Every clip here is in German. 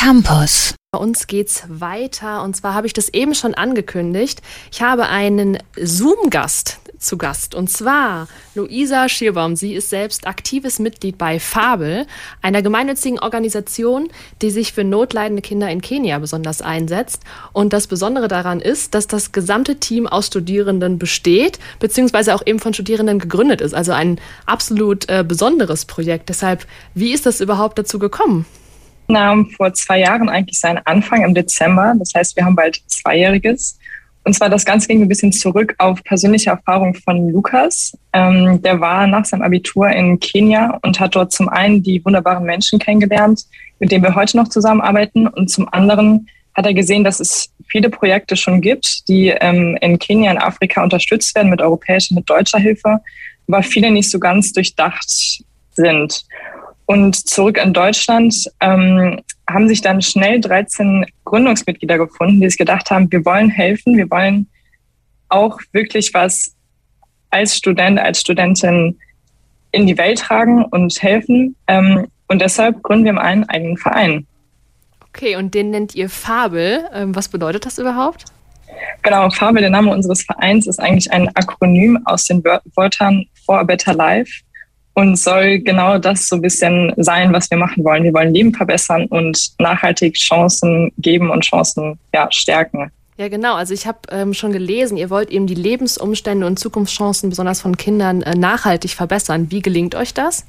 Campus. Bei uns geht's weiter und zwar habe ich das eben schon angekündigt. Ich habe einen Zoom-Gast zu Gast und zwar Luisa Schierbaum. Sie ist selbst aktives Mitglied bei Fabel, einer gemeinnützigen Organisation, die sich für notleidende Kinder in Kenia besonders einsetzt. Und das Besondere daran ist, dass das gesamte Team aus Studierenden besteht, beziehungsweise auch eben von Studierenden gegründet ist. Also ein absolut besonderes Projekt. Deshalb, wie ist das überhaupt dazu gekommen? Vor 2 Jahren eigentlich seinen Anfang im Dezember. Das heißt, wir haben bald 2-Jähriges. Und zwar das Ganze ging ein bisschen zurück auf persönliche Erfahrung von Lukas. Der war nach seinem Abitur in Kenia und hat dort zum einen die wunderbaren Menschen kennengelernt, mit denen wir heute noch zusammenarbeiten. Und zum anderen hat er gesehen, dass es viele Projekte schon gibt, die in Kenia, in Afrika unterstützt werden mit europäischer, mit deutscher Hilfe, aber viele nicht so ganz durchdacht sind. Und zurück in Deutschland haben sich dann schnell 13 Gründungsmitglieder gefunden, die sich gedacht haben, wir wollen helfen, wir wollen auch wirklich was als Student, als Studentin in die Welt tragen und helfen. Und deshalb gründen wir einen eigenen Verein. Okay, und den nennt ihr Fabel. Was bedeutet das überhaupt? Genau, Fabel, der Name unseres Vereins, ist eigentlich ein Akronym aus den Wörtern For a Better Life. Und soll genau das so ein bisschen sein, was wir machen wollen. Wir wollen Leben verbessern und nachhaltig Chancen geben und Chancen stärken. Ja, genau. Also ich habe schon gelesen, ihr wollt eben die Lebensumstände und Zukunftschancen besonders von Kindern nachhaltig verbessern. Wie gelingt euch das?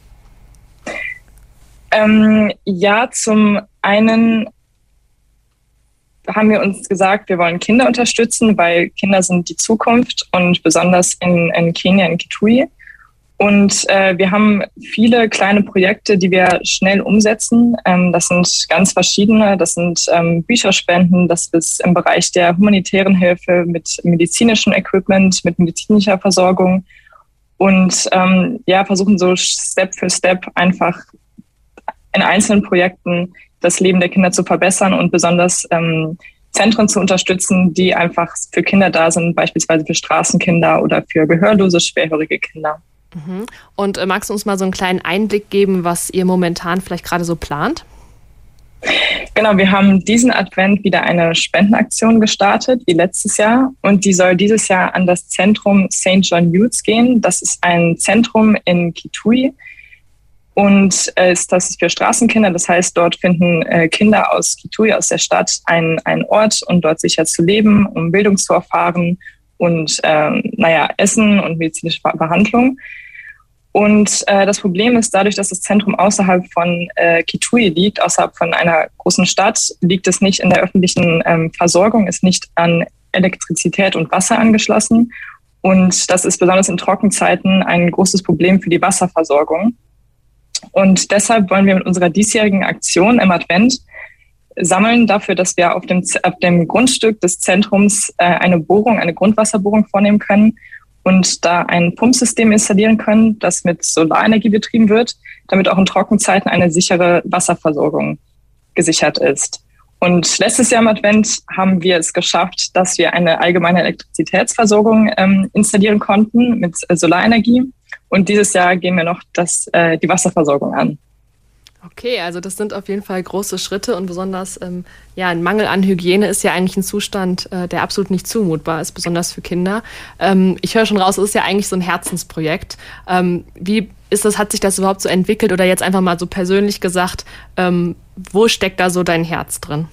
Zum einen haben wir uns gesagt, wir wollen Kinder unterstützen, weil Kinder sind die Zukunft und besonders in Kenia, in Kitui. Und wir haben viele kleine Projekte, die wir schnell umsetzen. Das sind ganz verschiedene. Das sind Bücherspenden, das ist im Bereich der humanitären Hilfe mit medizinischem Equipment, mit medizinischer Versorgung. Und versuchen so Step für Step einfach in einzelnen Projekten das Leben der Kinder zu verbessern und besonders Zentren zu unterstützen, die einfach für Kinder da sind, beispielsweise für Straßenkinder oder für gehörlose, schwerhörige Kinder. Und magst du uns mal so einen kleinen Einblick geben, was ihr momentan vielleicht gerade so plant? Genau, wir haben diesen Advent wieder eine Spendenaktion gestartet, wie letztes Jahr. Und die soll dieses Jahr an das Zentrum St. John Youth gehen. Das ist ein Zentrum in Kitui. Und das ist für Straßenkinder. Das heißt, dort finden Kinder aus Kitui, aus der Stadt, einen Ort, um dort sicher zu leben, um Bildung zu erfahren und Essen und medizinische Behandlung. Und das Problem ist, dadurch, dass das Zentrum außerhalb von Kitui liegt, außerhalb von einer großen Stadt, liegt es nicht in der öffentlichen Versorgung, ist nicht an Elektrizität und Wasser angeschlossen. Und das ist besonders in Trockenzeiten ein großes Problem für die Wasserversorgung. Und deshalb wollen wir mit unserer diesjährigen Aktion im Advent sammeln dafür, dass wir auf dem Grundstück des Zentrums eine Grundwasserbohrung vornehmen können und da ein Pumpsystem installieren können, das mit Solarenergie betrieben wird, damit auch in Trockenzeiten eine sichere Wasserversorgung gesichert ist. Und letztes Jahr im Advent haben wir es geschafft, dass wir eine allgemeine Elektrizitätsversorgung installieren konnten mit Solarenergie. Und dieses Jahr gehen wir noch die Wasserversorgung an. Okay, also das sind auf jeden Fall große Schritte und besonders ein Mangel an Hygiene ist ja eigentlich ein Zustand, der absolut nicht zumutbar ist, besonders für Kinder. Ich höre schon raus, es ist ja eigentlich so ein Herzensprojekt. Wie ist das, hat sich das überhaupt so entwickelt oder jetzt einfach mal so persönlich gesagt, wo steckt da so dein Herz drin?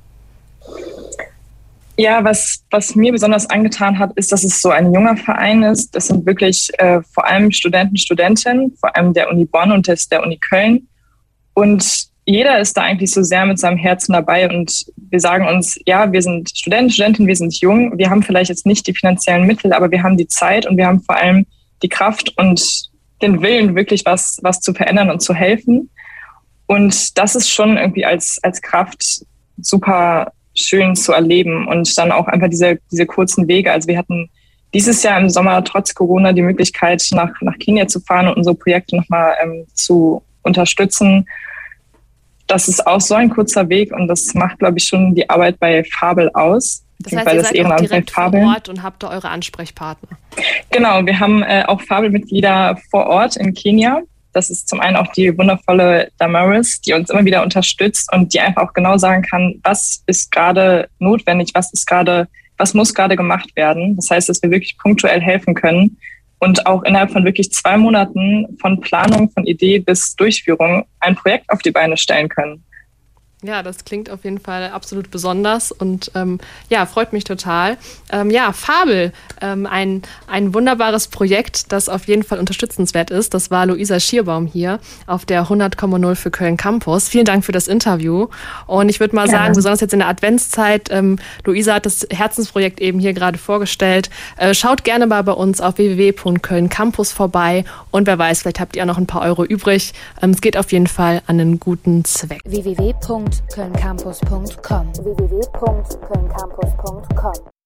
Ja, was mir besonders angetan hat, ist, dass es so ein junger Verein ist. Das sind wirklich vor allem Studenten, Studentinnen, vor allem der Uni Bonn und der Uni Köln. Und jeder ist da eigentlich so sehr mit seinem Herzen dabei und wir sagen uns, ja, wir sind Studenten, Studentinnen, wir sind jung, wir haben vielleicht jetzt nicht die finanziellen Mittel, aber wir haben die Zeit und wir haben vor allem die Kraft und den Willen, wirklich was zu verändern und zu helfen. Und das ist schon irgendwie als Kraft super schön zu erleben und dann auch einfach diese kurzen Wege. Also wir hatten dieses Jahr im Sommer trotz Corona die Möglichkeit, nach Kenia zu fahren und unsere Projekte nochmal zu unterstützen. Das ist auch so ein kurzer Weg und das macht, glaube ich, schon die Arbeit bei Fabel aus. Das heißt, ihr seid auch direkt vor Ort und habt da eure Ansprechpartner? Genau, wir haben auch Fabel-Mitglieder vor Ort in Kenia. Das ist zum einen auch die wundervolle Damaris, die uns immer wieder unterstützt und die einfach auch genau sagen kann, was ist gerade notwendig, was muss gerade gemacht werden. Das heißt, dass wir wirklich punktuell helfen können und auch innerhalb von wirklich 2 Monaten von Planung, von Idee bis Durchführung ein Projekt auf die Beine stellen können. Ja, das klingt auf jeden Fall absolut besonders und freut mich total. Fabel, ein wunderbares Projekt, das auf jeden Fall unterstützenswert ist. Das war Luisa Schierbaum hier auf der 100,0 für Köln Campus. Vielen Dank für das Interview. Und ich würde mal sagen, besonders jetzt in der Adventszeit, Luisa hat das Herzensprojekt eben hier gerade vorgestellt. Schaut gerne mal bei uns auf www.kölncampus vorbei und wer weiß, vielleicht habt ihr noch ein paar Euro übrig. Es geht auf jeden Fall an einen guten Zweck. www.kölncampus.com